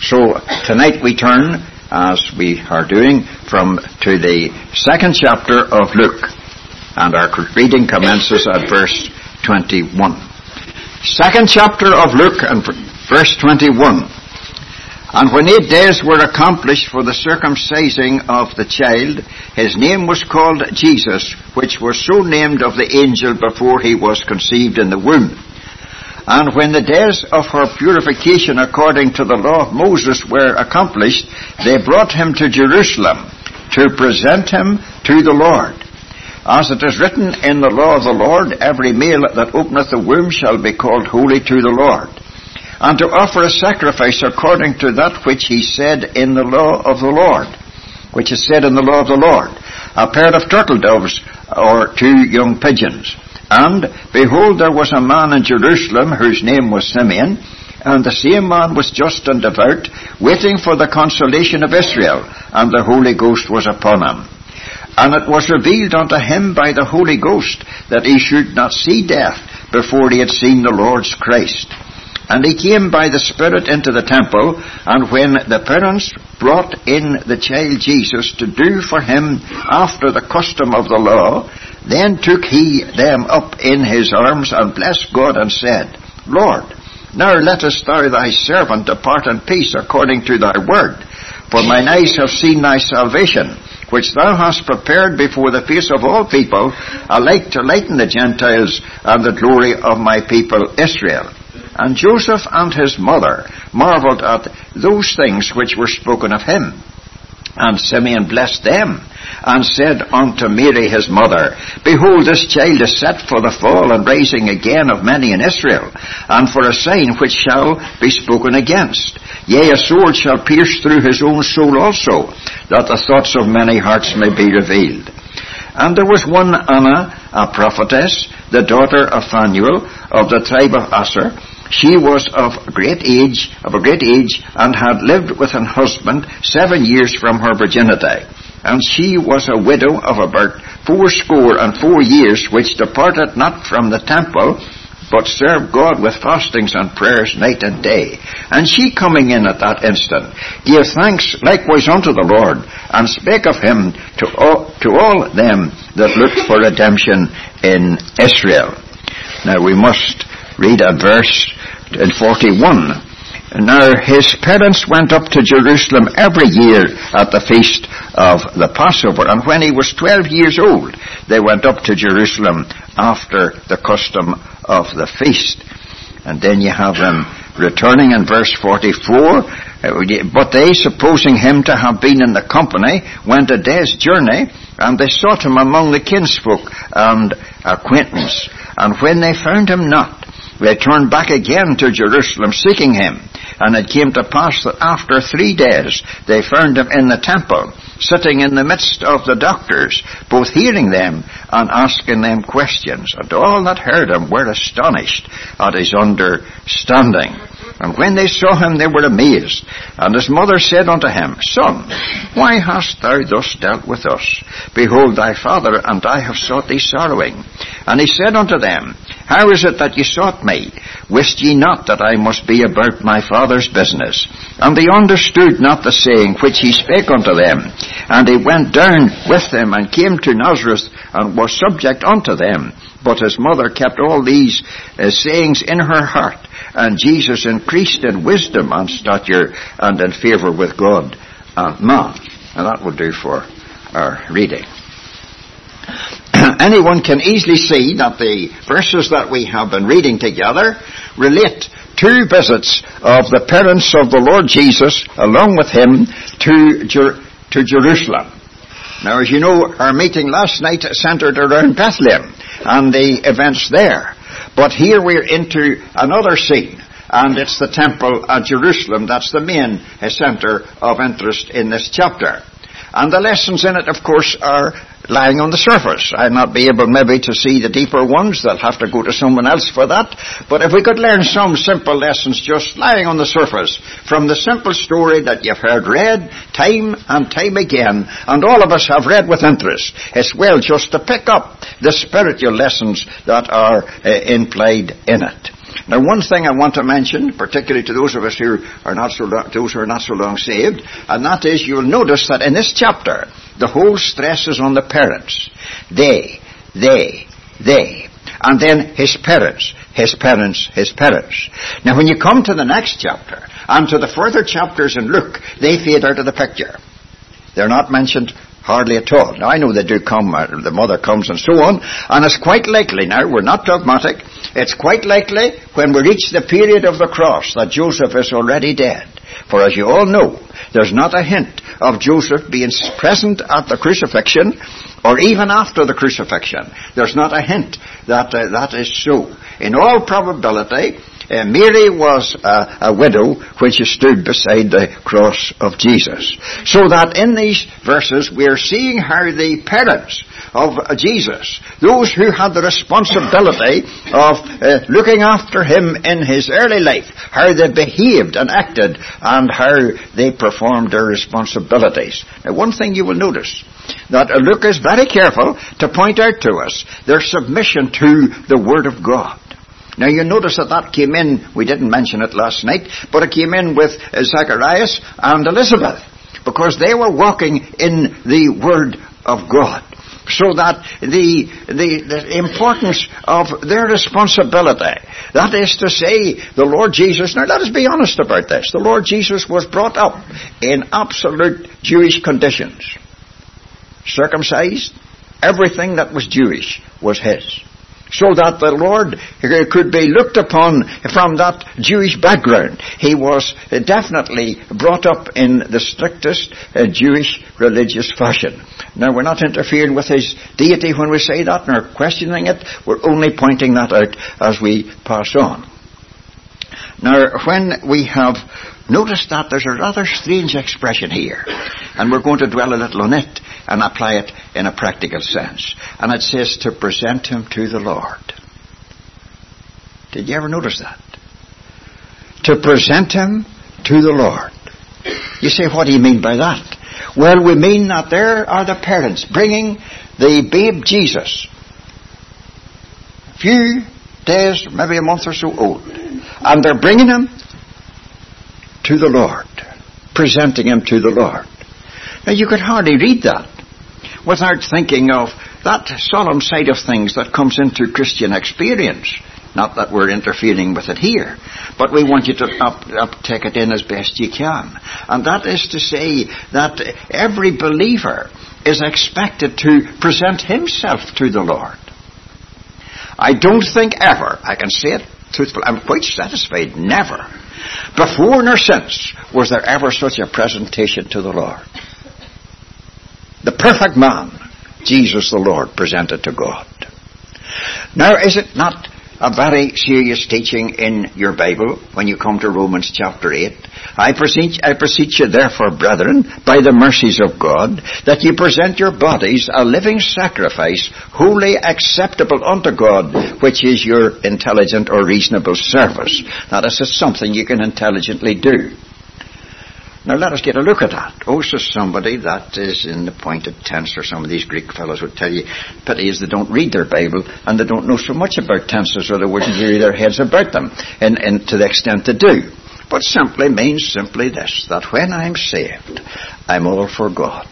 So tonight we turn, as we are doing, to the 2nd chapter of Luke, and our reading commences at verse 21. 2nd chapter of Luke and verse 21. And when 8 days were accomplished for the circumcising of the child, his name was called Jesus, which was so named of the angel before he was conceived in the womb. And when the days of her purification according to the law of Moses were accomplished, they brought him to Jerusalem to present him to the Lord. As it is written in the law of the Lord, every male that openeth the womb shall be called holy to the Lord. And to offer a sacrifice according to that which he said in the law of the Lord, which is said in the law of the Lord, a pair of turtle doves or 2 young pigeons. And, behold, there was a man in Jerusalem whose name was Simeon, and the same man was just and devout, waiting for the consolation of Israel, and the Holy Ghost was upon him. And it was revealed unto him by the Holy Ghost that he should not see death before he had seen the Lord's Christ. And he came by the Spirit into the temple, and when the parents brought in the child Jesus to do for him after the custom of the law, then took he them up in his arms, and blessed God, and said, Lord, now lettest thou thy servant depart in peace according to thy word. For mine eyes have seen thy salvation, which thou hast prepared before the face of all people, a light to lighten the Gentiles, and the glory of my people Israel. And Joseph and his mother marveled at those things which were spoken of him. And Simeon blessed them, and said unto Mary his mother, Behold, this child is set for the fall and rising again of many in Israel, and for a sign which shall be spoken against. Yea, a sword shall pierce through his own soul also, that the thoughts of many hearts may be revealed. And there was one Anna, a prophetess, the daughter of Phanuel, of the tribe of Asher. She was of a great age, and had lived with an husband 7 years from her virginity. And she was a widow of about 84 years, which departed not from the temple, but served God with fastings and prayers night and day. And she, coming in at that instant, gave thanks likewise unto the Lord, and spake of him to all them that looked for redemption in Israel. Now we must read a verse in 41. Now his parents went up to Jerusalem every year at the feast of the Passover, and when he was 12 years old, they went up to Jerusalem after the custom of the feast. And then you have them returning in verse 44. But they, supposing him to have been in the company, went a day's journey, and they sought him among the kinsfolk and acquaintance. And when they found him not, they turned back again to Jerusalem, seeking him. And it came to pass that after 3 days they found him in the temple, sitting in the midst of the doctors, both hearing them and asking them questions. And all that heard him were astonished at his understanding. And when they saw him, they were amazed. And his mother said unto him, Son, why hast thou thus dealt with us? Behold, thy father and I have sought thee sorrowing. And he said unto them, How is it that ye sought me? Wist ye not that I must be about my father's business? And they understood not the saying which he spake unto them. And he went down with them, and came to Nazareth, and was subject unto them. But his mother kept all these sayings in her heart. And Jesus increased in wisdom and stature, and in favour with God and man. And that will do for our reading. Anyone can easily see that the verses that we have been reading together relate 2 visits of the parents of the Lord Jesus along with him to Jerusalem. Now, as you know, our meeting last night centred around Bethlehem and the events there. But here we're into another scene, and it's the temple at Jerusalem. That's the main centre of interest in this chapter. And the lessons in it, of course, are lying on the surface. I'll not be able maybe to see the deeper ones. They'll have to go to someone else for that. But if we could learn some simple lessons just lying on the surface from the simple story that you've heard read time and time again, and all of us have read with interest, it's well just to pick up the spiritual lessons that are implied in it. Now, one thing I want to mention, particularly to those of us who are not so long saved, and that is, you'll notice that in this chapter, the whole stress is on the parents. They. And then his parents. Now, when you come to the next chapter, and to the further chapters in Luke, they fade out of the picture. They're not mentioned hardly at all. Now, I know they do come, the mother comes and so on, and it's quite likely, now, we're not dogmatic, it's quite likely when we reach the period of the cross that Joseph is already dead. For as you all know, there's not a hint of Joseph being present at the crucifixion, or even after the crucifixion. There's not a hint that that is so. In all probability, Mary was a widow when she stood beside the cross of Jesus. So that in these verses we're seeing how the parents of Jesus, those who had the responsibility of looking after him in his early life, how they behaved and acted and how they performed their responsibilities. Now, one thing you will notice, that Luke is very careful to point out to us their submission to the Word of God. Now, you notice that came in, we didn't mention it last night, but it came in with Zacharias and Elizabeth, because they were walking in the Word of God. So that the importance of their responsibility, that is to say, the Lord Jesus, now let us be honest about this, the Lord Jesus was brought up in absolute Jewish conditions. Circumcised, everything that was Jewish was his. So that the Lord could be looked upon from that Jewish background. He was definitely brought up in the strictest Jewish religious fashion. Now, we're not interfering with his deity when we say that, nor questioning it. We're only pointing that out as we pass on. Now, when we have noticed that, there's a rather strange expression here, and we're going to dwell a little on it and apply it in a practical sense. And it says to present him to the Lord. Did you ever notice that? To present him to the Lord. You say, what do you mean by that? Well, we mean that there are the parents bringing the babe Jesus, a few days, maybe a month or so old, and they're bringing him to the Lord, presenting him to the Lord. Now, you could hardly read that without thinking of that solemn side of things that comes into Christian experience. Not that we're interfering with it here, but we want you to take it in as best you can. And that is to say that every believer is expected to present himself to the Lord. I don't think ever, I can say it truthfully, I'm quite satisfied, never, before nor since, was there ever such a presentation to the Lord. The perfect man, Jesus the Lord, presented to God. Now, is it not a very serious teaching in your Bible when you come to Romans chapter 8? I beseech you therefore, brethren, by the mercies of God, that ye present your bodies a living sacrifice, wholly acceptable unto God, which is your intelligent or reasonable service. That is something you can intelligently do. Now let us get a look at that. Oh, so somebody that is in the pointed tense, or some of these Greek fellows would tell you, pity is they don't read their Bible and they don't know so much about tenses, or they wouldn't hear their heads about them, and to the extent they do. But simply means simply this, that when I'm saved, I'm all for God.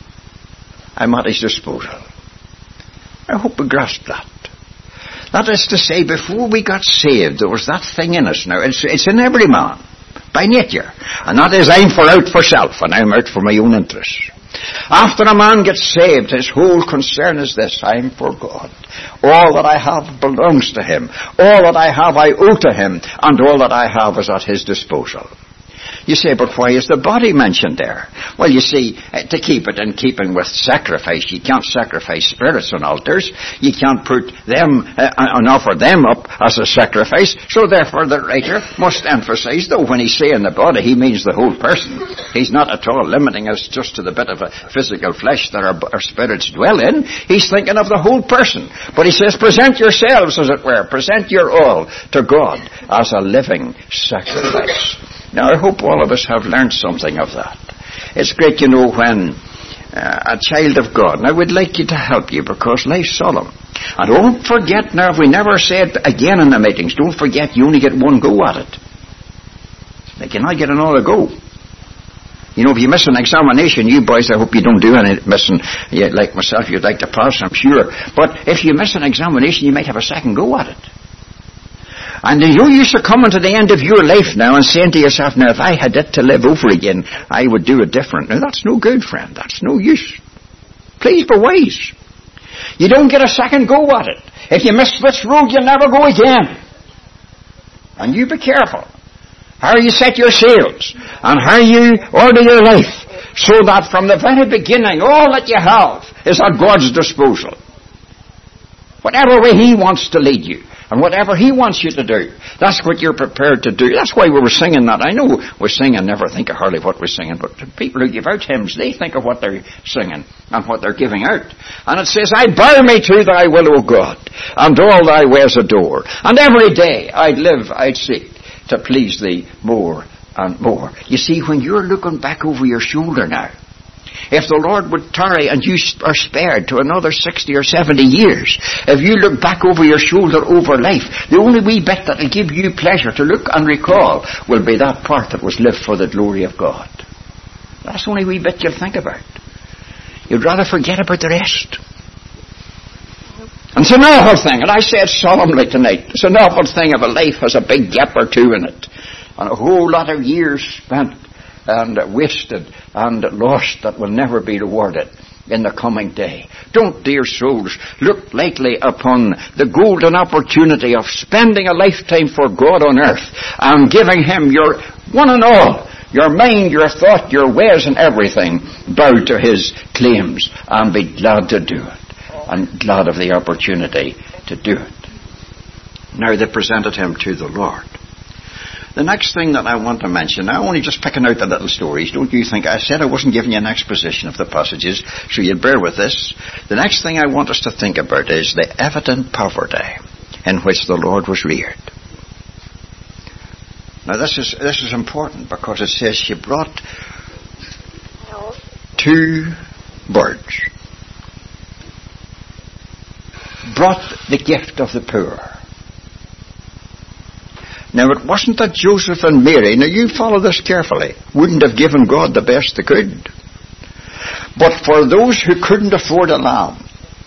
I'm at his disposal. I hope we grasp that. That is to say, before we got saved, there was that thing in us now. It's in every man, by nature. And that is, I'm out for self, and I'm out for my own interests. After a man gets saved, his whole concern is this: I'm for God. All that I have belongs to him. All that I have I owe to him, and all that I have is at his disposal. You say, but why is the body mentioned there? Well, you see, to keep it in keeping with sacrifice, you can't sacrifice spirits on altars. You can't put them and offer them up as a sacrifice. So therefore the writer must emphasize, though when he's saying the body, he means the whole person. He's not at all limiting us just to the bit of a physical flesh that our spirits dwell in. He's thinking of the whole person. But he says, present yourselves, as it were. Present your all to God as a living sacrifice. Now, I hope all of us have learned something of that. It's great, when a child of God. And I would like you to help you, because life's solemn. And don't forget, now, if we never say it again in the meetings, don't forget you only get one go at it. They cannot get another go. You know, if you miss an examination, you boys, I hope you don't do any missing. Like myself, you'd like to pass, I'm sure. But if you miss an examination, you might have a second go at it. And you used to coming to the end of your life now and saying to yourself, now, if I had it to live over again, I would do it different. Now, that's no good, friend. That's no use. Please be wise. You don't get a second go at it. If you miss this road, you'll never go again. And you be careful how you set your sails and how you order your life, so that from the very beginning, all that you have is at God's disposal. Whatever way He wants to lead you, and whatever He wants you to do, that's what you're prepared to do. That's why we were singing that. I know we sing and never think of hardly what we're singing, but the people who give out hymns, they think of what they're singing and what they're giving out. And it says, I bow me to thy will, O God, and all thy ways adore. And every day I'd live, I'd seek to please thee more and more. You see, when you're looking back over your shoulder now, if the Lord would tarry and you are spared to another 60 or 70 years, if you look back over your shoulder over life, the only wee bit that will give you pleasure to look and recall will be that part that was lived for the glory of God. That's the only wee bit you'll think about. You'd rather forget about the rest. And it's an awful thing, and I say it solemnly tonight, it's an awful thing if a life has a big gap or two in it, and a whole lot of years spent and wasted and lost that will never be rewarded in the coming day. Don't, dear souls, look lightly upon the golden opportunity of spending a lifetime for God on earth and giving Him your one and all, your mind, your thought, your ways and everything, bow to His claims and be glad to do it, and glad of the opportunity to do it. Now they presented Him to the Lord. The next thing that I want to mention, I'm only just picking out the little stories. Don't you think I said I wasn't giving you an exposition of the passages, so you'll bear with this. The next thing I want us to think about is the evident poverty in which the Lord was reared. Now this is important, because it says she brought 2 birds. Brought the gift of the poor. Now, it wasn't that Joseph and Mary, now you follow this carefully, wouldn't have given God the best they could. But for those who couldn't afford a lamb,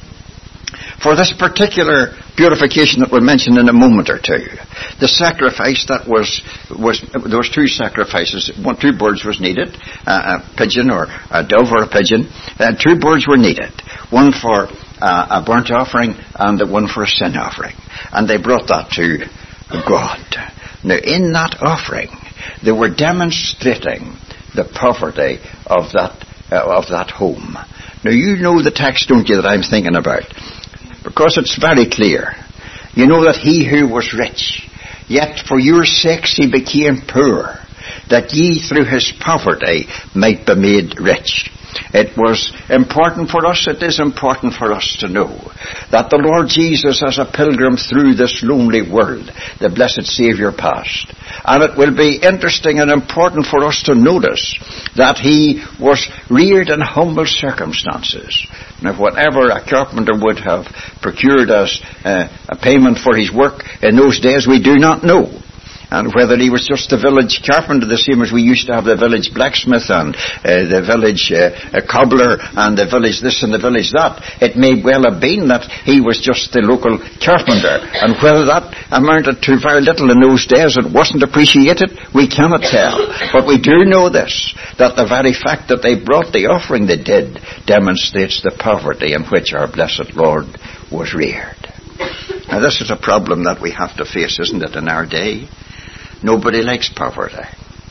for this particular purification that we'll mention in a moment or two, the sacrifice that was there was 2 sacrifices. 2 birds was needed, a pigeon or a dove or a pigeon. 2 birds were needed, one for a burnt offering and one for a sin offering. And they brought that to God. Now, in that offering, they were demonstrating the poverty of that home. Now, you know the text, don't you, that I'm thinking about? Because it's very clear. You know that He who was rich, yet for your sakes He became poor, that ye through His poverty might be made rich. It was important for us, it is important for us to know that the Lord Jesus, as a pilgrim through this lonely world, the blessed Saviour passed. And it will be interesting and important for us to notice that He was reared in humble circumstances. Now, whatever a carpenter would have procured as a payment for his work in those days, we do not know. And whether he was just a village carpenter, the same as we used to have the village blacksmith and the village cobbler and the village this and the village that, it may well have been that he was just the local carpenter. And whether that amounted to very little in those days, it wasn't appreciated, we cannot tell. But we do know this, that the very fact that they brought the offering they did demonstrates the poverty in which our blessed Lord was reared. Now, this is a problem that we have to face, isn't it, in our day? Nobody likes poverty.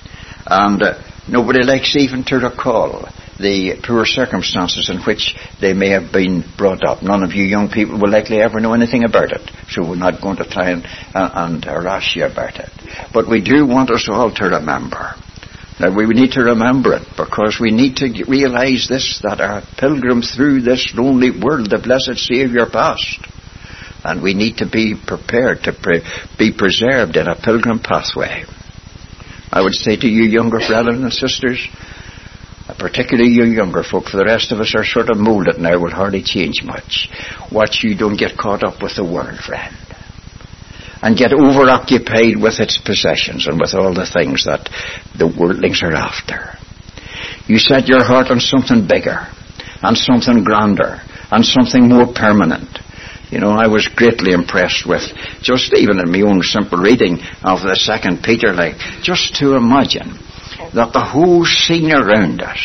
And nobody likes even to recall the poor circumstances in which they may have been brought up. None of you young people will likely ever know anything about it, so we're not going to try and harass you about it. But we do want us all to remember. Now, we need to remember it, because we need to realize this, that our pilgrim through this lonely world, the blessed Saviour passed. And we need to be prepared to be preserved in a pilgrim pathway. I would say to you younger brethren and sisters, particularly you younger folk. For the rest of us are sort of moulded now, will hardly change much. Watch you don't get caught up with the world, friend, and get over-occupied with its possessions and with all the things that the worldlings are after. You set your heart on something bigger and something grander and something more permanent. You know, I was greatly impressed with, just even in my own simple reading of the 2 Peter, like, just to imagine that the whole scene around us.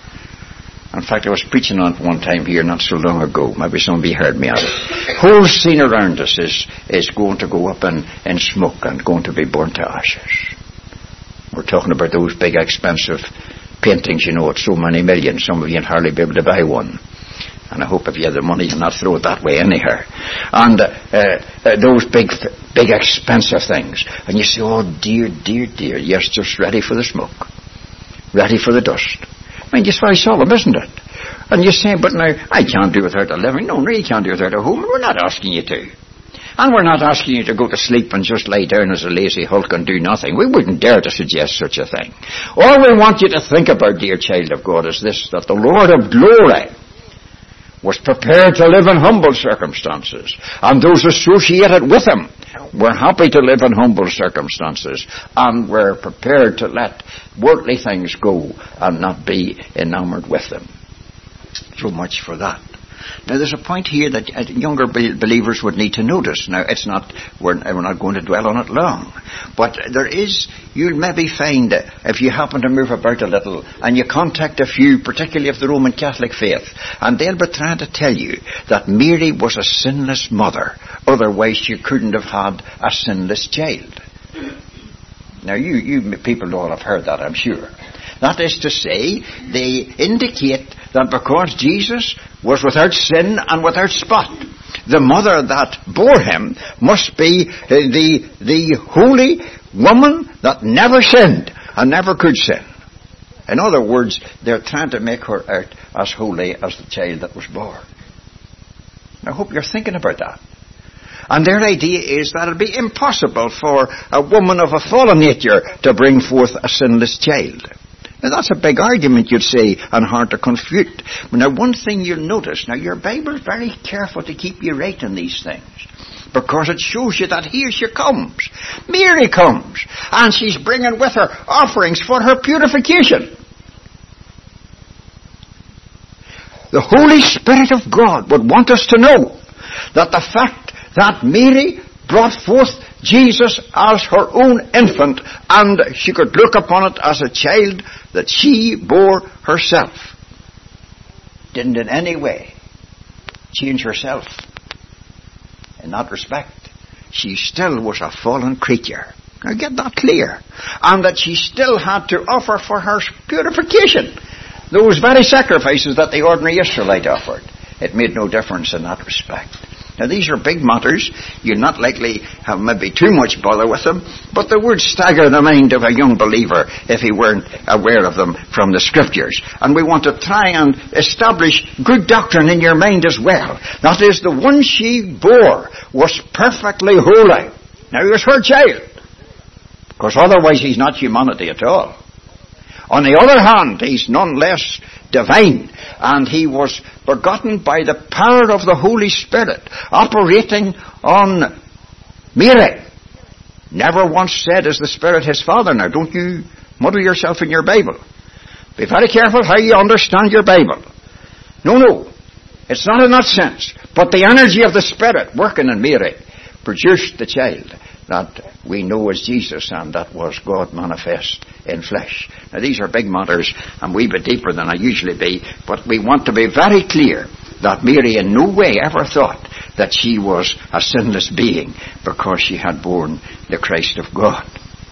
In fact, I was preaching on it one time here not so long ago. Maybe somebody heard me on it. Whole scene around us is going to go up in smoke and going to be burnt to ashes. We're talking about those big expensive paintings, you know, at so many millions. Some of you can hardly be able to buy one. And I hope if you have the money, you'll not throw it that way anyhow. And those big expensive things. And you say, oh dear, dear, dear, yes, just ready for the smoke. Ready for the dust. I mean, just very solemn, isn't it? And you say, but now, I can't do without a living. No, you can't do without a home. We're not asking you to. And we're not asking you to go to sleep and just lay down as a lazy hulk and do nothing. We wouldn't dare to suggest such a thing. All we want you to think about, dear child of God, is this, that the Lord of glory was prepared to live in humble circumstances, and those associated with him were happy to live in humble circumstances, and were prepared to let worldly things go and not be enamored with them. So much for that. Now, there's a point here that younger believers would need to notice. Now, it's not, we're not going to dwell on it long, but there is, you'll maybe find, if you happen to move about a little, and you contact a few, particularly of the Roman Catholic faith, and they'll be trying to tell you that Mary was a sinless mother, otherwise she couldn't have had a sinless child. Now, you people all have heard that, I'm sure. That is to say, they indicate that because Jesus was without sin and without spot, the mother that bore him must be the holy woman that never sinned and never could sin. In other words, they're trying to make her out as holy as the child that was born. I hope you're thinking about that. And their idea is that it'll be impossible for a woman of a fallen nature to bring forth a sinless child. Now, that's a big argument, you'd say, and hard to confute. But now, one thing you'll notice, now, your Bible's very careful to keep you right in these things, because it shows you that here she comes. Mary comes, and she's bringing with her offerings for her purification. The Holy Spirit of God would want us to know that the fact that Mary brought forth Jesus as her own infant, and she could look upon it as a child that she bore herself, didn't in any way change herself in that respect. She still was a fallen creature. Now get that clear. And that she still had to offer for her purification those very sacrifices that the ordinary Israelite offered. It made no difference in that respect. Now, these are big matters. You're not likely have maybe too much bother with them, but they would stagger the mind of a young believer if he weren't aware of them from the Scriptures. And we want to try and establish good doctrine in your mind as well. That is, the one she bore was perfectly holy. Now, he was her child, because otherwise he's not humanity at all. On the other hand, he's none less divine, and he was begotten by the power of the Holy Spirit operating on Mary. Never once said, is the Spirit his Father? Now, don't you muddle yourself in your Bible. Be very careful how you understand your Bible. No, it's not in that sense. But the energy of the Spirit working in Mary produced the child that we know as Jesus, and that was God manifest in flesh. Now, these are big matters, and we be deeper than I usually be, but we want to be very clear that Mary in no way ever thought that she was a sinless being because she had borne the Christ of God.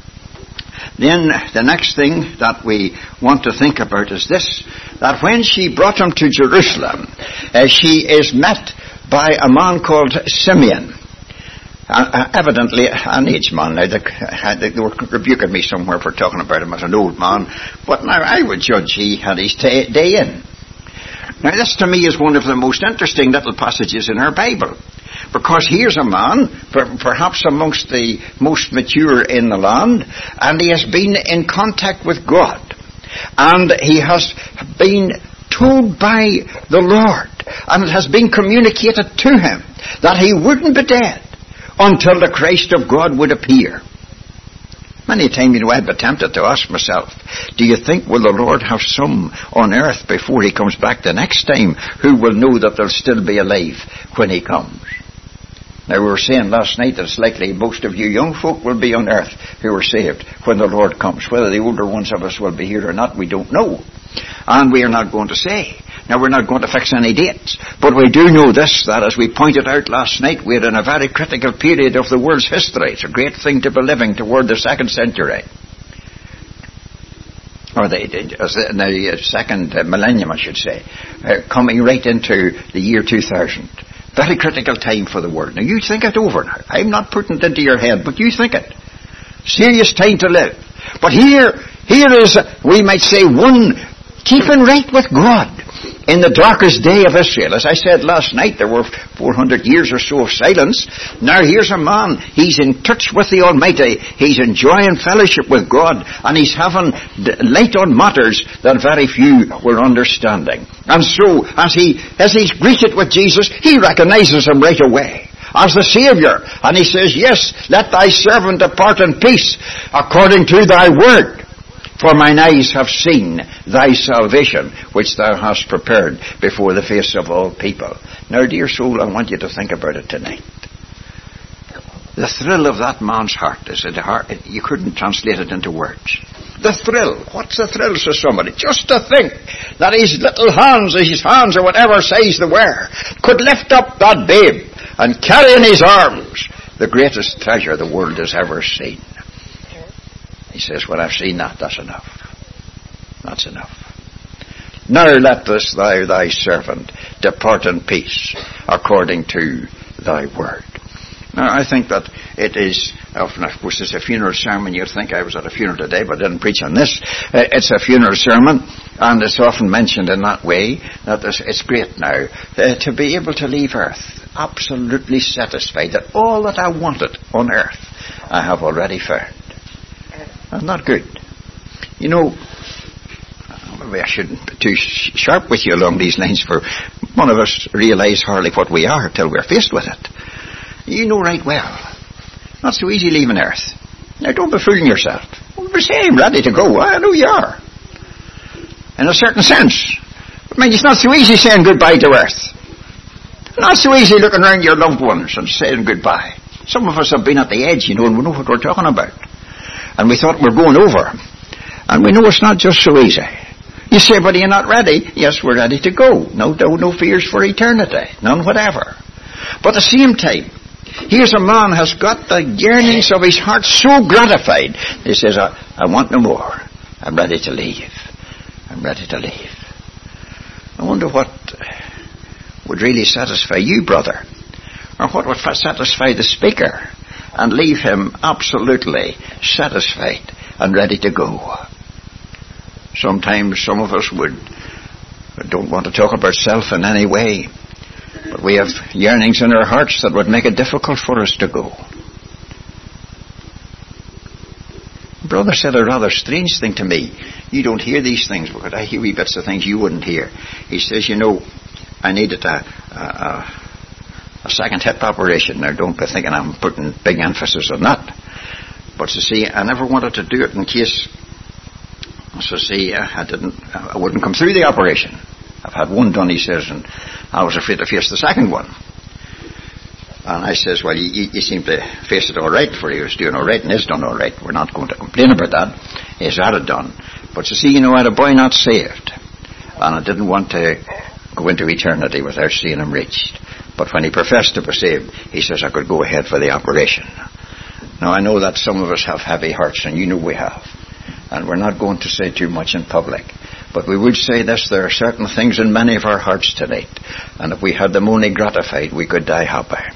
Then the next thing that we want to think about is this, that when she brought him to Jerusalem, she is met by a man called Simeon. Evidently an aged man. Now, they were rebuking me somewhere for talking about him as an old man, but now I would judge he had his day in. Now, this to me is one of the most interesting little passages in our Bible, because here's a man, perhaps amongst the most mature in the land, and he has been in contact with God. And he has been told by the Lord, and it has been communicated to him, that he wouldn't be dead until the Christ of God would appear. Many times, I'd be tempted to ask myself, do you think will the Lord have some on earth before he comes back the next time who will know that they'll still be alive when he comes? Now, we were saying last night that it's likely most of you young folk will be on earth who are saved when the Lord comes. Whether the older ones of us will be here or not, we don't know. And we are not going to say. Now, we're not going to fix any dates. But we do know this, that as we pointed out last night, we're in a very critical period of the world's history. It's a great thing to be living toward the 2nd century. Or the second millennium, I should say. Coming right into the year 2000. Very critical time for the world. Now, you think it over now. I'm not putting it into your head, but you think it. Serious time to live. But here is, we might say, one keeping right with God in the darkest day of Israel. As I said last night, there were 400 years or so of silence. Now here's a man, he's in touch with the Almighty, he's enjoying fellowship with God, and he's having light on matters that very few were understanding. And so, as he's greeted with Jesus, he recognizes him right away as the Saviour. And he says, yes, let thy servant depart in peace according to thy word. For mine eyes have seen thy salvation, which thou hast prepared before the face of all people. Now, dear soul, I want you to think about it tonight. The thrill of that man's heart is you couldn't translate it into words. The thrill. What's the thrill, says somebody? Just to think that his little hands, or whatever size they were, could lift up that babe and carry in his arms the greatest treasure the world has ever seen. He says, when I've seen that, that's enough. That's enough. Now let this thy servant depart in peace according to thy word. Now, I think that it is, often, of course, it's a funeral sermon. You'd think I was at a funeral today, but I didn't preach on this. It's a funeral sermon, and it's often mentioned in that way, that it's great now to be able to leave earth absolutely satisfied that all that I wanted on earth I have already found. Isn't that good? You know, maybe I shouldn't be too sharp with you along these lines, for none of us realise hardly what we are till we're faced with it. You know right well, not so easy leaving earth. Now, don't be fooling yourself. Don't be saying ready to go. I know you are. In a certain sense. I mean, it's not so easy saying goodbye to earth. Not so easy looking around your loved ones and saying goodbye. Some of us have been at the edge, you know, and we know what we're talking about. And we thought we're going over. And we know it's not just so easy. You say, but are you not ready? Yes, we're ready to go. No fears for eternity. None whatever. But at the same time, here's a man has got the yearnings of his heart so gratified. He says, I want no more. I'm ready to leave. I'm ready to leave. I wonder what would really satisfy you, brother. Or what would satisfy the speaker and leave him absolutely satisfied and ready to go. Sometimes some of us don't want to talk about self in any way, but we have yearnings in our hearts that would make it difficult for us to go. Brother said a rather strange thing to me. You don't hear these things, because I hear wee bits of things you wouldn't hear. He says, you know, I needed a second hip operation. Now, don't be thinking I'm putting big emphasis on that. But to see, I never wanted to do it in case, so see, I wouldn't come through the operation. I've had one done, he says, and I was afraid to face the second one. And I says, well, you seem to face it all right, for he was doing all right and is done all right. We're not going to complain about that. He's had it done. But to see, you know, I had a boy not saved, and I didn't want to go into eternity without seeing him reached. But when he professed to be saved, he says I could go ahead for the operation. Now, I know that some of us have heavy hearts, and you know we have. And we're not going to say too much in public. But we would say this, there are certain things in many of our hearts tonight, and if we had them only gratified, we could die happy.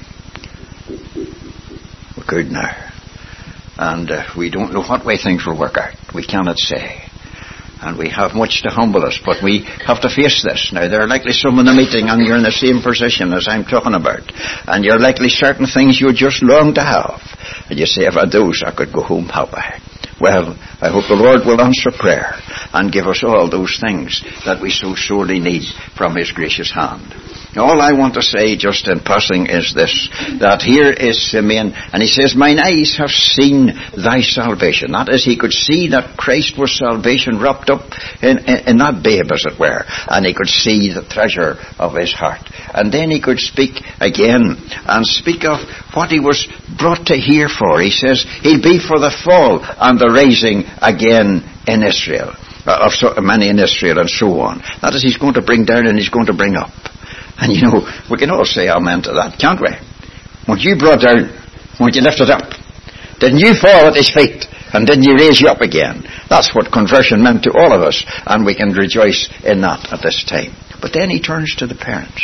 We could now. And we don't know what way things will work out. We cannot say. And we have much to humble us, but we have to face this. Now, there are likely some in the meeting, and you're in the same position as I'm talking about. And you're likely certain things you just long to have. And you say, if I had those, I could go home happy. Well, I hope the Lord will answer prayer, and give us all those things that we so sorely need from his gracious hand. All I want to say just in passing is this, that here is Simeon, and he says, mine eyes have seen thy salvation. That is, he could see that Christ was salvation wrapped up in that babe, as it were, and he could see the treasure of his heart. And then he could speak again, and speak of what he was brought to here for. He says, he'll be for the fall and the raising again in Israel, of so many in Israel, and so on. That is, he's going to bring down and he's going to bring up. And you know, we can all say amen to that, can't we? Weren't you brought down? Weren't you lifted up? Didn't you fall at his feet? And didn't he raise you up again? That's what conversion meant to all of us, and we can rejoice in that at this time. But then he turns to the parents.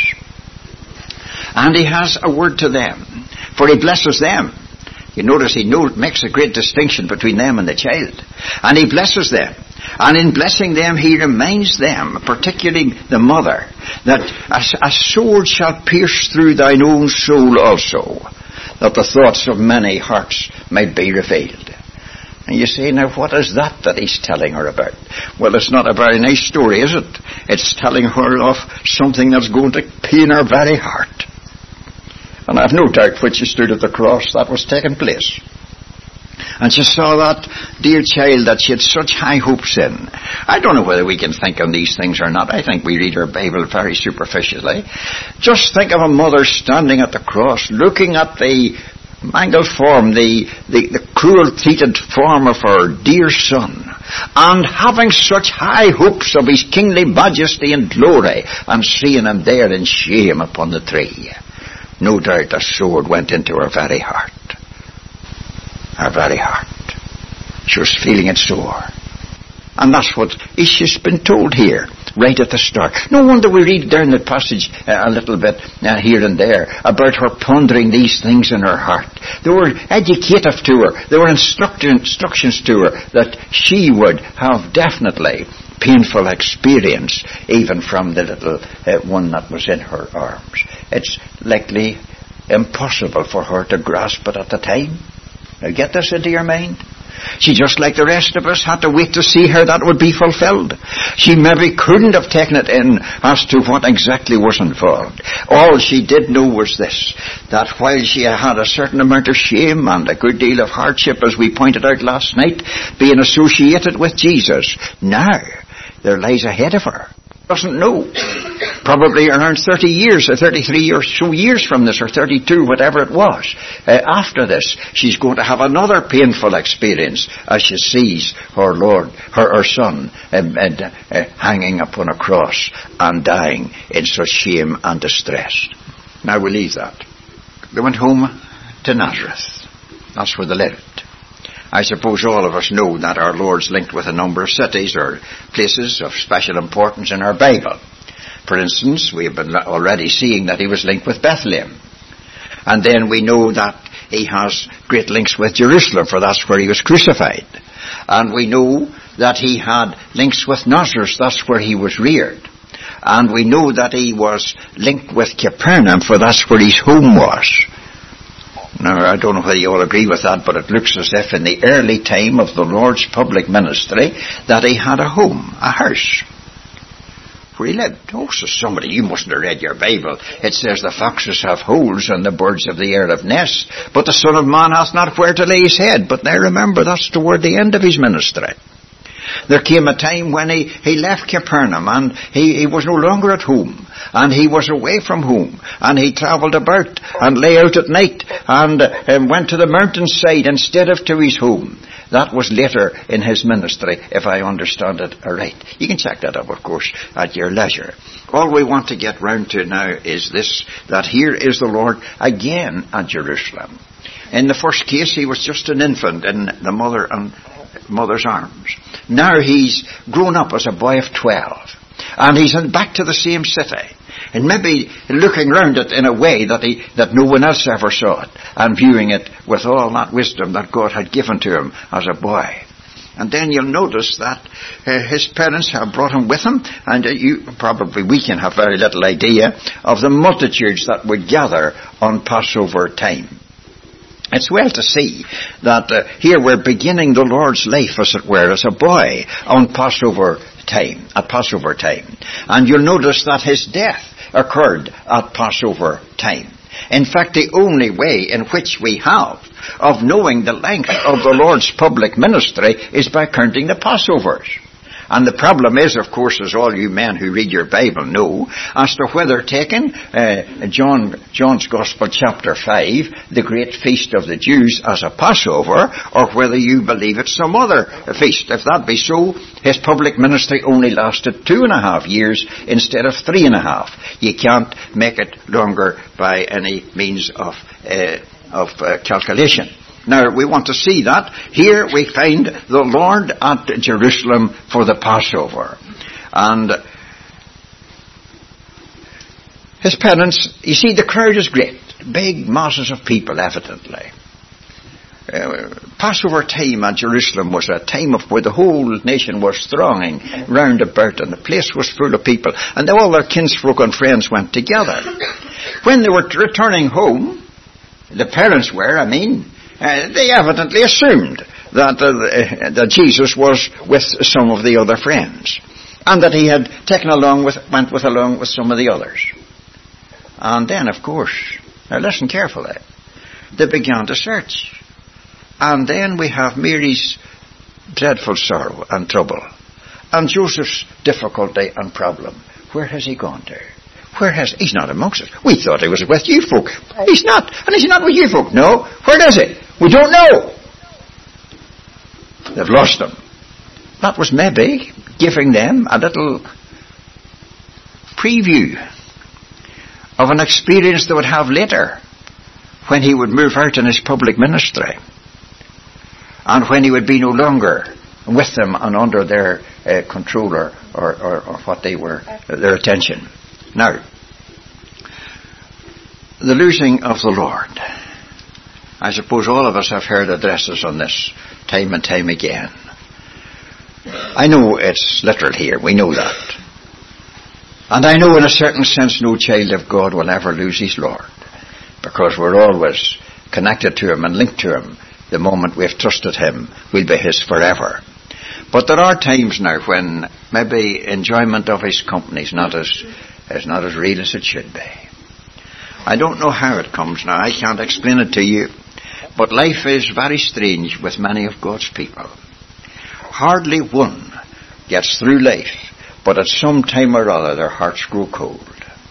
And he has a word to them, for he blesses them. You notice he makes a great distinction between them and the child. And he blesses them. And in blessing them, he reminds them, particularly the mother, that a sword shall pierce through thine own soul also, that the thoughts of many hearts might be revealed. And you say, now what is that he's telling her about? Well, it's not a very nice story, is it? It's telling her of something that's going to pain her very heart. And I've no doubt when she stood at the cross that was taking place. And she saw that dear child that she had such high hopes in. I don't know whether we can think on these things or not. I think we read our Bible very superficially. Just think of a mother standing at the cross, looking at the mangled form, the cruel-treated form of her dear son, and having such high hopes of his kingly majesty and glory, and seeing him there in shame upon the tree. No doubt a sword went into her very heart. Her very heart. She was feeling it sore. And that's what she's been told here, right at the start. No wonder we read down the passage a little bit here and there about her pondering these things in her heart. They were educative to her. They were instructions to her that she would have definitely painful experience, even from the little one that was in her arms. It's likely impossible for her to grasp it at the time. Now get this into your mind. She, just like the rest of us, had to wait to see how that would be fulfilled. She maybe couldn't have taken it in as to what exactly was involved. All she did know was this, that while she had a certain amount of shame and a good deal of hardship, as we pointed out last night, being associated with Jesus, now there lies ahead of her. Doesn't know. Probably around 30 years, or 33 or so years from this, or 32, whatever it was. After this, she's going to have another painful experience as she sees her Lord, her son, hanging upon a cross and dying in such shame and distress. Now we leave that. They went home to Nazareth. That's where they lived. I suppose all of us know that our Lord's linked with a number of cities or places of special importance in our Bible. For instance, we have been already seeing that he was linked with Bethlehem. And then we know that he has great links with Jerusalem, for that's where he was crucified. And we know that he had links with Nazareth, that's where he was reared. And we know that he was linked with Capernaum, for that's where his home was. Now, I don't know whether you all agree with that, but it looks as if in the early time of the Lord's public ministry that he had a home, a house, where he lived. Oh, so somebody, you mustn't have read your Bible. It says the foxes have holes and the birds of the air have nests, but the Son of Man hath not where to lay his head. But now remember, that's toward the end of his ministry. There came a time when he left Capernaum, and he was no longer at home, and he was away from home, and he travelled about and lay out at night and went to the mountainside instead of to his home. That was later in his ministry, if I understand it right. You can check that up, of course, at your leisure. All we want to get round to now is this, that here is the Lord again at Jerusalem. In the first case, he was just an infant in the mother's arms. Now he's grown up as a boy of 12, and he's back to the same city, and maybe looking round it in a way that no one else ever saw it, and viewing it with all that wisdom that God had given to him as a boy. And then you'll notice that his parents have brought him with him, and we can have very little idea of the multitudes that would gather on Passover time. It's well to see that here we're beginning the Lord's life, as it were, as a boy on Passover time, at Passover time. And you'll notice that his death occurred at Passover time. In fact, the only way in which we have of knowing the length of the Lord's public ministry is by counting the Passovers. And the problem is, of course, as all you men who read your Bible know, as to whether taking John's Gospel chapter 5, the great feast of the Jews, as a Passover, or whether you believe it's some other feast. If that be so, his public ministry only lasted 2.5 years instead of 3.5. You can't make it longer by any means of calculation. Now, we want to see that. Here we find the Lord at Jerusalem for the Passover. And his penance, you see, the crowd is great. Big masses of people, evidently. Passover time at Jerusalem was a time of where the whole nation was thronging round about, and the place was full of people. And all their kinsfolk and friends went together. When they were returning home, the parents were, they evidently assumed that Jesus was with some of the other friends, and that he had went along with some of the others. And then, of course, now listen carefully, they began to search. And then we have Mary's dreadful sorrow and trouble, and Joseph's difficulty and problem. Where has he gone to? He's not amongst us. We thought he was with you folk. He's not. And he's not with you folk. No. Where is he? We don't know. They've lost him. That was maybe giving them a little preview of an experience they would have later when he would move out in his public ministry, and when he would be no longer with them and under their control or what they were, their attention. Now, the losing of the Lord. I suppose all of us have heard addresses on this time and time again. I know it's literal here, we know that. And I know in a certain sense no child of God will ever lose his Lord, because we're always connected to him and linked to him. The moment we've trusted him, we'll be his forever. But there are times now when maybe enjoyment of his company is not as real as it should be. I don't know how it comes now. I can't explain it to you. But life is very strange with many of God's people. Hardly one gets through life, but at some time or other their hearts grow cold.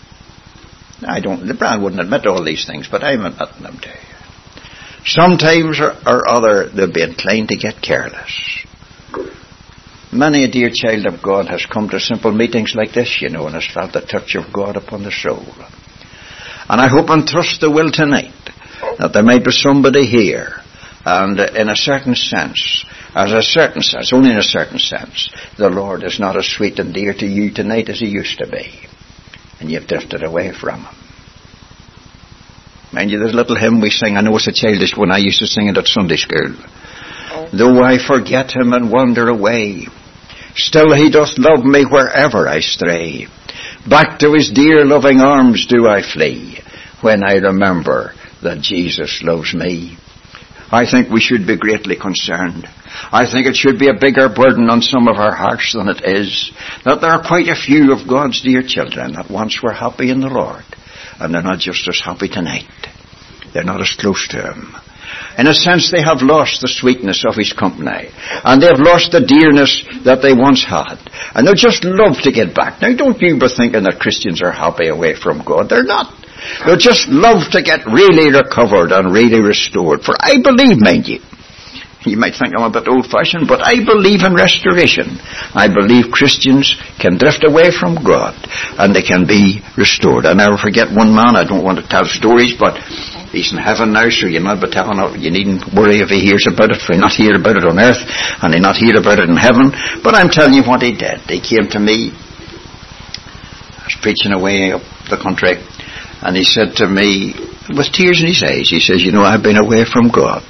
Brian wouldn't admit all these things, but I'm admitting them to you. Sometimes or other they'll be inclined to get careless. Many a dear child of God has come to simple meetings like this, and has felt the touch of God upon the soul. And I hope and trust the will tonight that there might be somebody here, and in a certain sense, only in a certain sense, the Lord is not as sweet and dear to you tonight as he used to be, and you've drifted away from him. Mind you, there's a little hymn we sing, I know it's a childish one, I used to sing it at Sunday school. Though I forget him and wander away, still he doth love me wherever I stray. Back to his dear loving arms do I flee, when I remember that Jesus loves me. I think we should be greatly concerned. I think it should be a bigger burden on some of our hearts than it is, that there are quite a few of God's dear children that once were happy in the Lord, and they're not just as happy tonight. They're not as close to him. In a sense, they have lost the sweetness of his company, and they've lost the dearness that they once had, and they'll just love to get back. Now, don't you be thinking that Christians are happy away from God. They're not. They'll just love to get really recovered and really restored. For I believe, mind you might think I'm a bit old-fashioned, but I believe in restoration. I believe Christians can drift away from God, and they can be restored. I never forget one man, I don't want to tell stories, but he's in heaven now, so you needn't worry if he hears about it, for he'll not hear about it on earth, and he'll not hear about it in heaven. But I'm telling you what he did. He came to me, I was preaching away up the country, and he said to me, with tears in his eyes, he says, I've been away from God,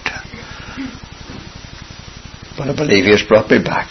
but I believe he has brought me back.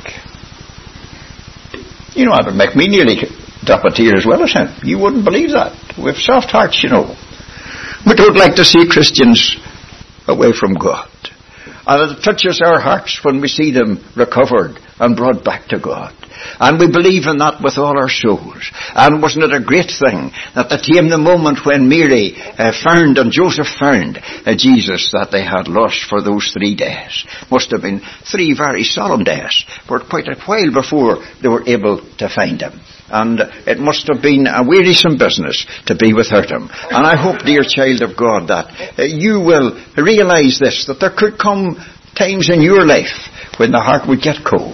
That would make me nearly drop a tear as well as him. You wouldn't believe that. We have soft hearts, We don't like to see Christians away from God. And it touches our hearts when we see them recovered and brought back to God. And we believe in that with all our souls. And wasn't it a great thing that there came the moment when Mary found and Joseph found Jesus that they had lost for those 3 days. Must have been 3 very solemn days, for quite a while before they were able to find him. And it must have been a wearisome business to be without him. And I hope, dear child of God, that you will realize this, that there could come times in your life when the heart would get cold.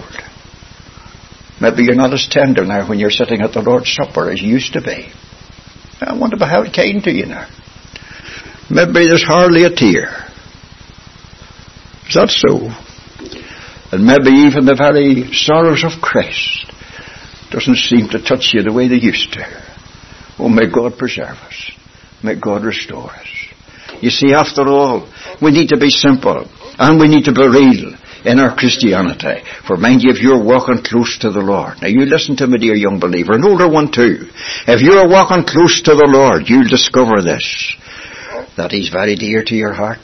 Maybe you're not as tender now when you're sitting at the Lord's Supper as you used to be. I wonder how it came to you now. Maybe there's hardly a tear. Is that so? And maybe even the very sorrows of Christ doesn't seem to touch you the way they used to. Oh, may God preserve us. May God restore us. You see, after all, we need to be simple and we need to be real in our Christianity. For mind you, if you're walking close to the Lord, now you listen to me, dear young believer, an older one too. If you're walking close to the Lord, you'll discover this, that He's very dear to your heart,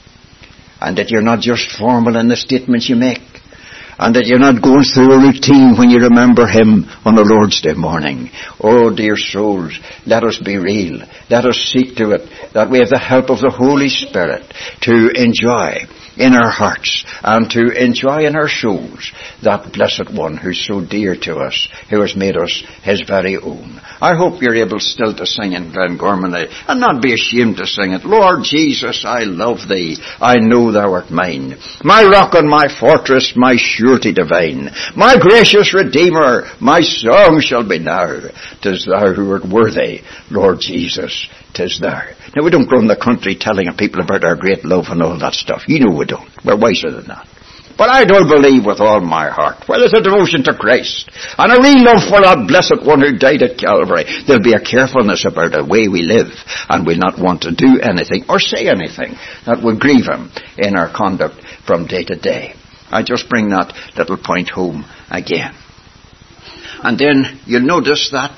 and that you're not just formal in the statements you make, and that you're not going through a routine when you remember Him on the Lord's Day morning. Oh, dear souls, let us be real. Let us seek to it, that we have the help of the Holy Spirit to enjoy in our hearts and to enjoy in our souls that blessed one who's so dear to us, who has made us His very own. I hope you're able still to sing in Glengormley and not be ashamed to sing it. Lord Jesus, I love Thee. I know Thou art mine. My rock and my fortress, my surety divine. My gracious Redeemer, my song shall be now. 'Tis Thou who art worthy, Lord Jesus, 'tis Thou. Now, we don't go in the country telling people about our great love and all that stuff. You know we don't. We're wiser than that. But I do believe with all my heart, well, there's a devotion to Christ and a real love for that blessed one who died at Calvary. There'll be a carefulness about the way we live, and we'll not want to do anything or say anything that will grieve Him in our conduct from day to day. I just bring that little point home again. And then you'll notice that,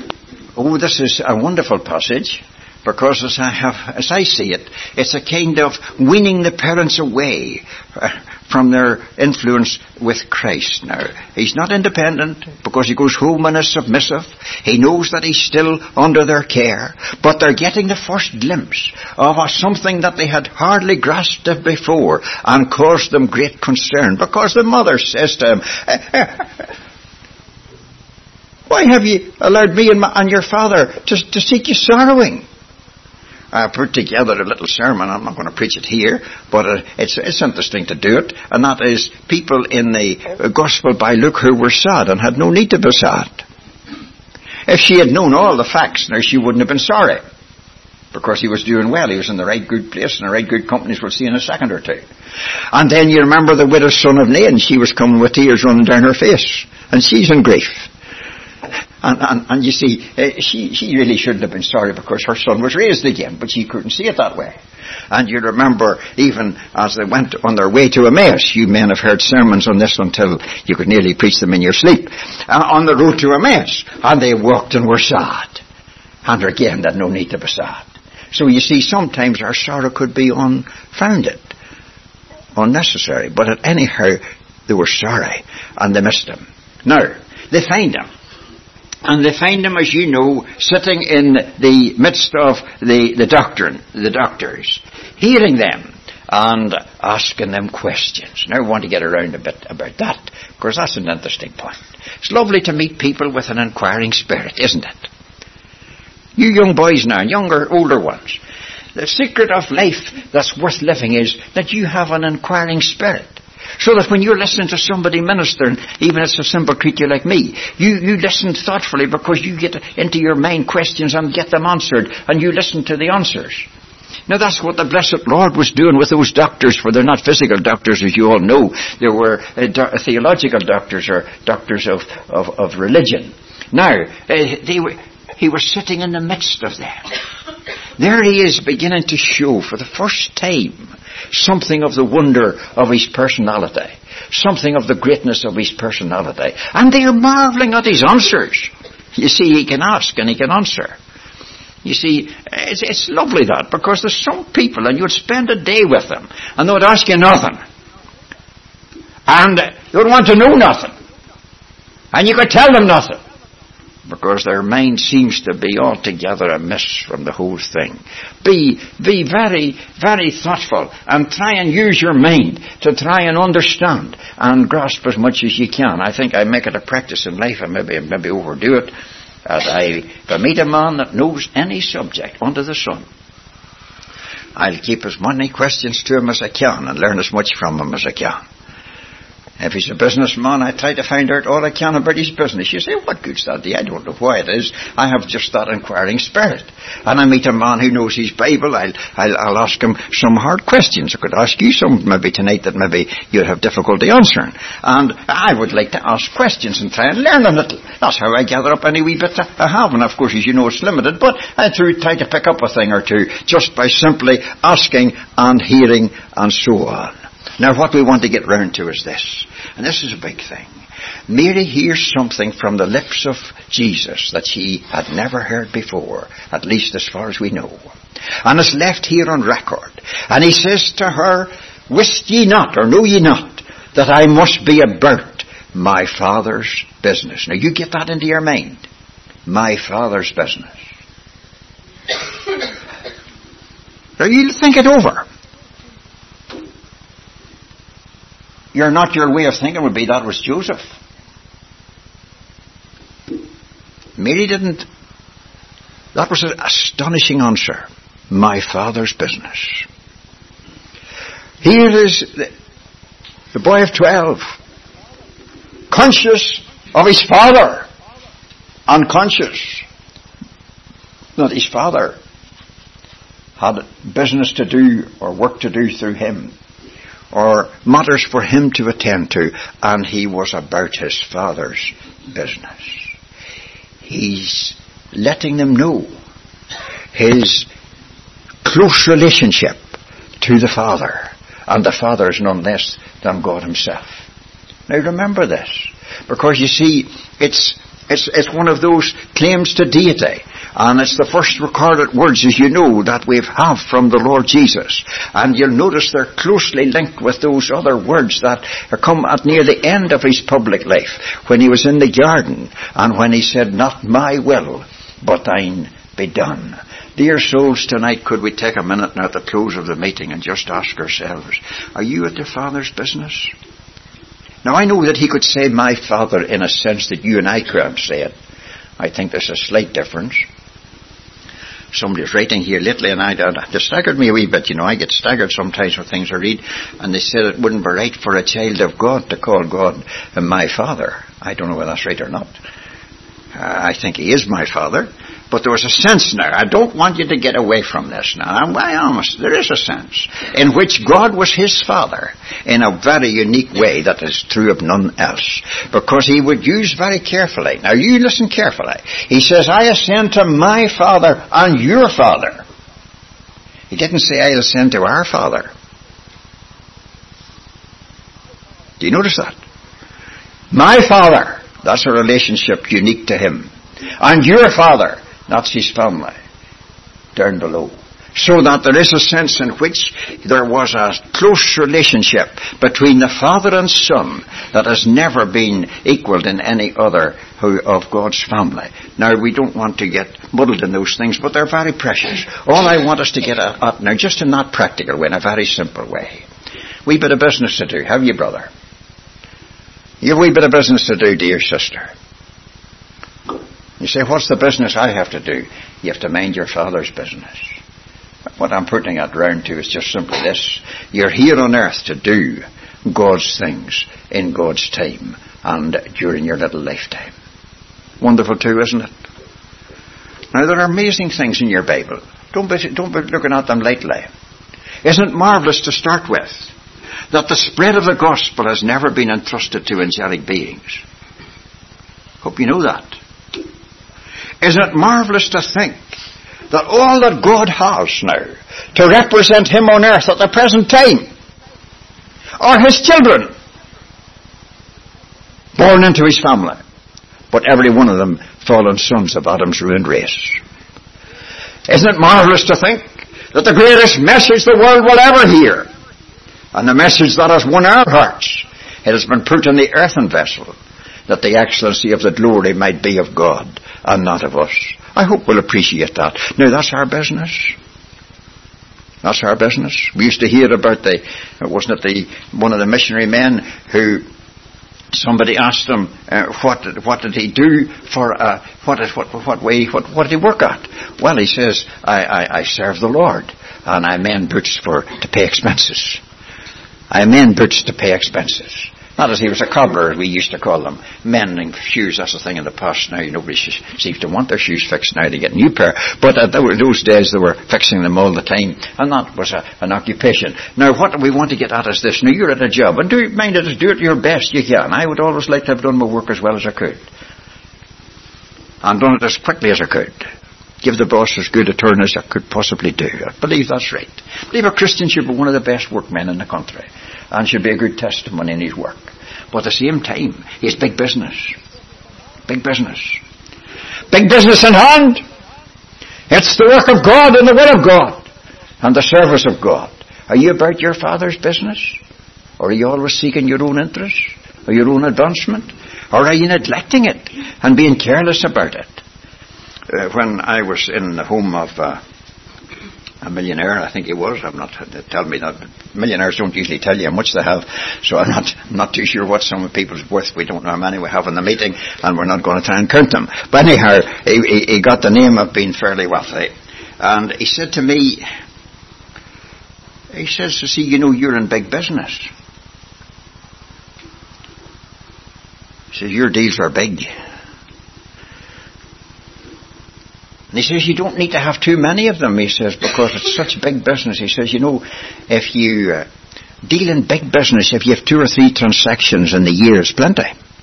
this is a wonderful passage, because as I see it, it's a kind of weaning the parents away from their influence with Christ now. He's not independent because he goes home and is submissive. He knows that he's still under their care, but they're getting the first glimpse of something that they had hardly grasped before and caused them great concern, because the mother says to him, why have you allowed me and your father to seek you sorrowing? I put together a little sermon. I'm not going to preach it here, but it's interesting to do it. And that is people in the Gospel by Luke who were sad and had no need to be sad. If she had known all the facts, now she wouldn't have been sorry, because he was doing well. He was in the right good place and the right good companies. We'll see in a second or two. And then you remember the widow's son of Nain. She was coming with tears running down her face, and she's in grief. And you see, she really shouldn't have been sorry because her son was raised again, but she couldn't see it that way. And you remember, even as they went on their way to Emmaus, you men have heard sermons on this until you could nearly preach them in your sleep, on the road to Emmaus, and they walked and were sad. And again, they had no need to be sad. So you see, sometimes our sorrow could be unfounded, unnecessary, but anyhow, they were sorry, and they missed him. Now, they find him. And they find him, as you know, sitting in the midst of the doctors, hearing them and asking them questions. Now I want to get around a bit about that, because that's an interesting point. It's lovely to meet people with an inquiring spirit, isn't it? You young boys now, and older ones, the secret of life that's worth living is that you have an inquiring spirit. So that when you're listening to somebody ministering, even if it's a simple creature like me, you listen thoughtfully, because you get into your mind questions and get them answered, and you listen to the answers. Now that's what the blessed Lord was doing with those doctors, for they're not physical doctors, as you all know. They were theological doctors, or doctors of religion. Now, he was sitting in the midst of them. There he is, beginning to show for the first time something of the wonder of his personality, something of the greatness of his personality. And they are marveling at his answers. You see, he can ask and he can answer. You see, it's lovely that, because there's some people and you'd spend a day with them and they would ask you nothing. And you would want to know nothing. And you could tell them nothing. Because their mind seems to be altogether amiss from the whole thing. Be very, very thoughtful and try and use your mind to try and understand and grasp as much as you can. I think I make it a practice in life, and maybe overdo it, that if I meet a man that knows any subject under the sun, I'll keep as many questions to him as I can and learn as much from him as I can. If he's a businessman, I try to find out all I can about his business. You say, what good's that? I don't know why it is. I have just that inquiring spirit. And I meet a man who knows his Bible, I'll ask him some hard questions. I could ask you some maybe tonight that maybe you'd have difficulty answering. And I would like to ask questions and try and learn a little. That's how I gather up any wee bit I have. And of course, as you know, it's limited, but I try to pick up a thing or two just by simply asking and hearing and so on. Now, what we want to get round to is this, and this is a big thing. Mary hears something from the lips of Jesus that she had never heard before, at least as far as we know. And it's left here on record. And he says to her, wist ye not, or know ye not, that I must be about my Father's business? Now, you get that into your mind. My Father's business. Now, you think it over. Your way of thinking would be that was Joseph. Mary didn't. That was an astonishing answer. My Father's business. Here is the boy of 12, conscious of his father, unconscious that his father had business to do or work to do through him, or matters for him to attend to, and he was about his Father's business. He's letting them know his close relationship to the Father, and the Father is none less than God himself. Now remember this, because you see, it's one of those claims to deity. And it's the first recorded words, as you know, that we have from the Lord Jesus. And you'll notice they're closely linked with those other words that come at near the end of his public life, when he was in the garden, and when he said, not my will, but thine be done. Dear souls, tonight could we take a minute now at the close of the meeting and just ask ourselves, are you at the Father's business? Now I know that he could say my Father in a sense that you and I can't say it. I think there's a slight difference. Somebody was writing here lately, and it staggered me a wee bit. You know, I get staggered sometimes with things I read, and they said it wouldn't be right for a child of God to call God my Father. I don't know whether that's right or not. I think he is my Father. But there was a sense now. I don't want you to get away from this now. I'm honest. There is a sense in which God was his Father in a very unique way that is true of none else. Because he would use very carefully. Now you listen carefully. He says, I ascend to my Father and your Father. He didn't say, I ascend to our Father. Do you notice that? My Father. That's a relationship unique to him. And your Father. That's his family, down below. So that there is a sense in which there was a close relationship between the Father and Son that has never been equaled in any other of God's family. Now, we don't want to get muddled in those things, but they're very precious. All I want us to get at now, just in that practical way, in a very simple way. Wee bit of business to do, have you, brother? You have a wee bit of business to do, dear sister. You say, what's the business I have to do? You have to mind your Father's business. What I'm putting it round to is just simply this. You're here on earth to do God's things in God's time and during your little lifetime. Wonderful too, isn't it? Now, there are amazing things in your Bible. Don't be looking at them lightly. Isn't it marvellous to start with that the spread of the gospel has never been entrusted to angelic beings? Hope you know that. Isn't it marvellous to think that all that God has now to represent him on earth at the present time are his children, born into his family, but every one of them fallen sons of Adam's ruined race. Isn't it marvelous to think that the greatest message the world will ever hear, and the message that has won our hearts, it has been put in the earthen vessel, that the excellency of the glory might be of God and not of us. I hope we'll appreciate that. Now, that's our business. That's our business. We used to hear about one of the missionary men who somebody asked him what did he do for what did he work at? Well, he says, I serve the Lord, and I mend boots to pay expenses. I mend boots to pay expenses. Not as he was a cobbler, we used to call them. Mending shoes, that's the thing in the past now. Nobody seems to want their shoes fixed now. They get a new pair. But those days they were fixing them all the time. And that was an occupation. Now what we want to get at is this. Now you're at a job. And do it your best you can. I would always like to have done my work as well as I could. And done it as quickly as I could. Give the boss as good a turn as I could possibly do. I believe that's right. I believe a Christian should be one of the best workmen in the country, and should be a good testimony in his work. But at the same time, he's big business. Big business. Big business in hand. It's the work of God and the will of God and the service of God. Are you about your Father's business? Or are you always seeking your own interest or your own advancement? Or are you neglecting it and being careless about it? When I was in the home of a millionaire, I think he was. I'm not telling me that millionaires don't usually tell you how much they have, so I'm not too sure what some of people's worth. We don't know how many we have in the meeting, and we're not going to try and count them. But anyhow, he got the name of being fairly wealthy, and he said to me, he says, "See, you know, you're in big business." He says, "Your deals are big." And he says, you don't need to have too many of them, he says, because it's such big business. He says, you know, if you deal in big business, if you have 2 or 3 transactions in the year, it's plenty.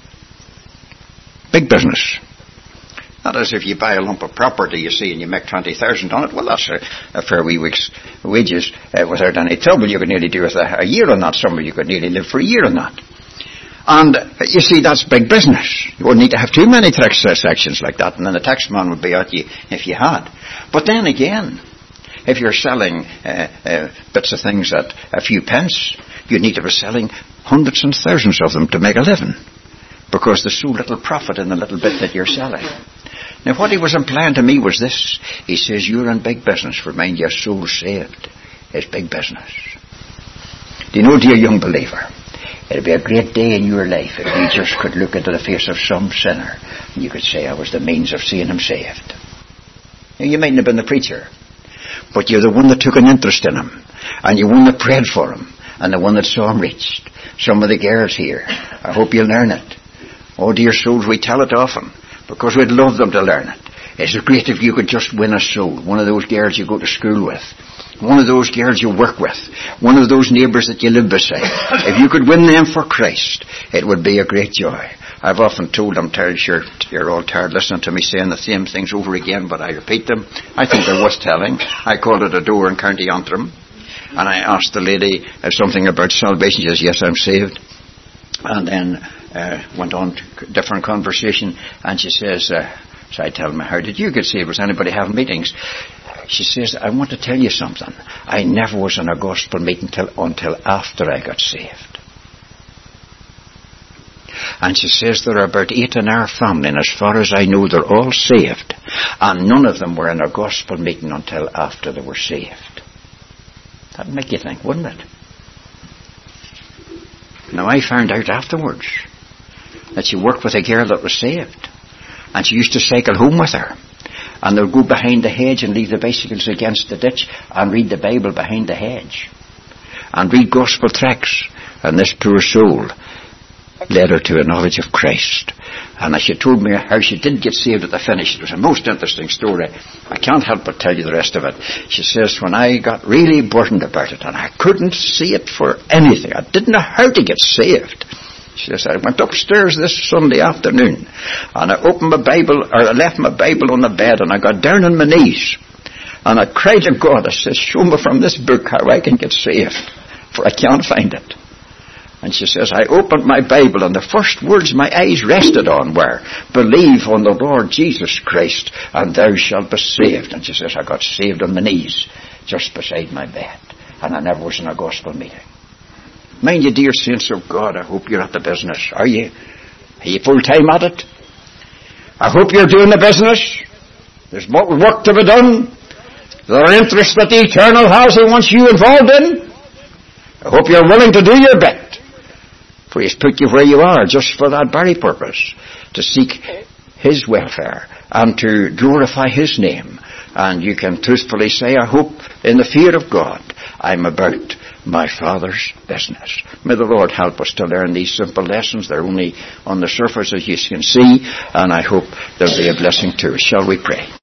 Big business. That is, if you buy a lump of property, you see, and you make 20,000 on it, well, that's a fair wee week's wages without any trouble. You could nearly do with a year on that. Some of you could nearly live for a year on that. And you see, that's big business. You wouldn't need to have too many transactions like that, and then the tax man would be at you if you had. But then again, if you're selling bits of things at a few pence, you need to be selling hundreds and thousands of them to make a living, because there's so little profit in the little bit that you're selling. Now, what he was implying to me was this. He says, you're in big business for mind your soul saved. It's big business. Do you know, dear young believer, it'd be a great day in your life if you just could look into the face of some sinner and you could say, I was the means of seeing him saved. Now, you mightn't have been the preacher, but you're the one that took an interest in him, and you're one that prayed for him, and the one that saw him reached. Some of the girls here, I hope you'll learn it. Oh, dear souls, we tell it often, because we'd love them to learn it. It's great if you could just win a soul, one of those girls you go to school with, one of those girls you work with, one of those neighbours that you live beside. If you could win them for Christ, it would be a great joy. I've often told them, sure, you're all tired listening to me saying the same things over again, but I repeat them. I think they're worth telling. I called at a door in County Antrim, and I asked the lady something about salvation. She says, yes, I'm saved. And then went on to different conversation, and she says, so I tell them, how did you get saved? Was anybody having meetings? She says, I want to tell you something. I never was in a gospel meeting until after I got saved. And she says, there are about 8 in our family, and as far as I know, they're all saved. And none of them were in a gospel meeting until after they were saved. That'd make you think, wouldn't it? Now, I found out afterwards that she worked with a girl that was saved. And she used to cycle home with her. And they'd go behind the hedge and leave the bicycles against the ditch and read the Bible behind the hedge. And read gospel tracts. And this poor soul led her to a knowledge of Christ. And as she told me how she did get saved at the finish, it was a most interesting story. I can't help but tell you the rest of it. She says, when I got really burdened about it, and I couldn't see it for anything, I didn't know how to get saved. She says, I went upstairs this Sunday afternoon, and I opened my Bible, or I left my Bible on the bed, and I got down on my knees, and I cried to God. I said, show me from this book how I can get saved, for I can't find it. And she says, I opened my Bible and the first words my eyes rested on were, believe on the Lord Jesus Christ and thou shalt be saved. And she says, I got saved on my knees just beside my bed. And I never was in a gospel meeting. Mind you, dear saints of God, I hope you're at the business. Are you? Are you full-time at it? I hope you're doing the business. There's work to be done. There are interests that the Eternal has He wants you involved in. I hope you're willing to do your bit. For He's put you where you are just for that very purpose. To seek His welfare and to glorify His name. And you can truthfully say, I hope in the fear of God I'm about my Father's business. May the Lord help us to learn these simple lessons. They're only on the surface, as you can see, and I hope they'll be a blessing to us. Shall we pray?